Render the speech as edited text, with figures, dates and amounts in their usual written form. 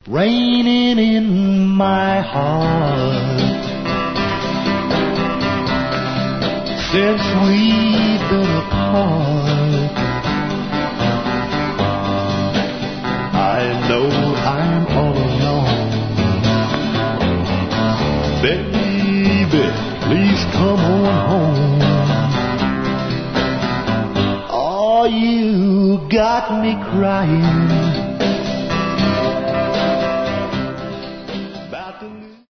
Raining in my heart since we've been apart. I know I'm all alone. Baby, please come on home. Oh, you got me crying.